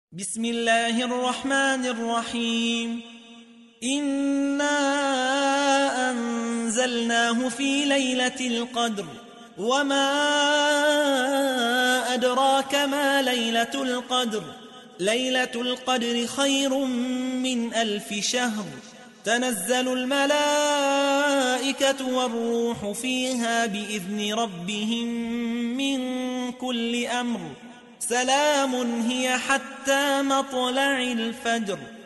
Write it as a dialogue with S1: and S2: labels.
S1: بسم الله الرحمن الرحيم. إنا أنزلناه في ليلة القدر وما أدراك ما ليلة القدر. ليلة القدر خير من 1000 شهر. تنزل الملائكة والروح فيها بإذن ربهم من كل أمر. سلام هي حتى مطلع الفجر.